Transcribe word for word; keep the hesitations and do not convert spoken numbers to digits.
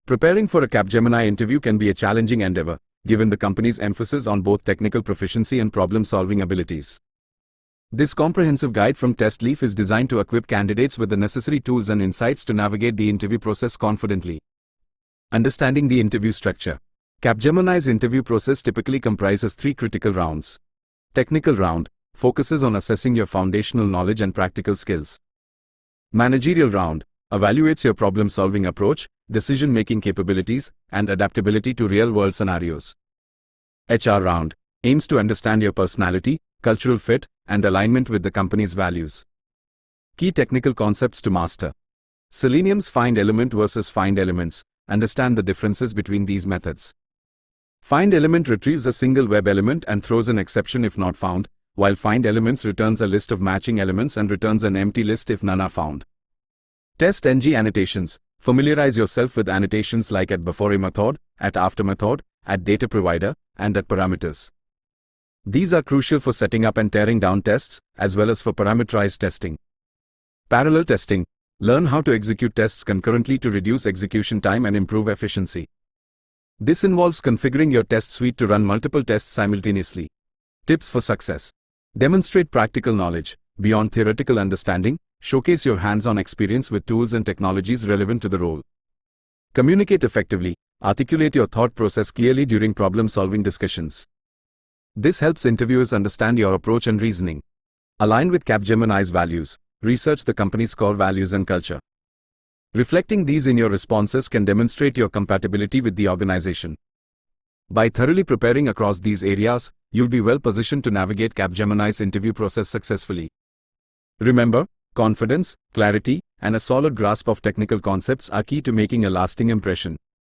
Preparing for a Capgemini interview can be a challenging endeavor, given the company's emphasis on both technical proficiency and problem-solving abilities. This comprehensive guide from TestLeaf is designed to equip candidates with the necessary tools and insights to navigate the interview process confidently. Understanding the interview structure. Capgemini's interview process typically comprises three critical rounds. Technical round focuses on assessing your foundational knowledge and practical skills. Managerial round evaluates your problem-solving approach, decision-making capabilities, and adaptability to real-world scenarios. H R round aims to understand your personality, cultural fit, and alignment with the company's values. Key technical concepts to master. Selenium's find element versus find elements. Understand the differences between these methods. Find element retrieves a single web element and throws an exception if not found, while find elements returns a list of matching elements and returns an empty list if none are found. Test N G annotations. Familiarize yourself with annotations like at before a method, at after method, at data provider, and at parameters. These are crucial for setting up and tearing down tests, as well as for parameterized testing. Parallel testing. Learn how to execute tests concurrently to reduce execution time and improve efficiency. This involves configuring your test suite to run multiple tests simultaneously. Tips for success. Demonstrate practical knowledge, beyond theoretical understanding. Showcase your hands-on experience with tools and technologies relevant to the role. Communicate effectively. Articulate your thought process clearly during problem-solving discussions. This helps interviewers understand your approach and reasoning. Align with Capgemini's values. Research the company's core values and culture. Reflecting these in your responses can demonstrate your compatibility with the organization. By thoroughly preparing across these areas, you'll be well positioned to navigate Capgemini's interview process successfully. Remember, confidence, clarity, and a solid grasp of technical concepts are key to making a lasting impression.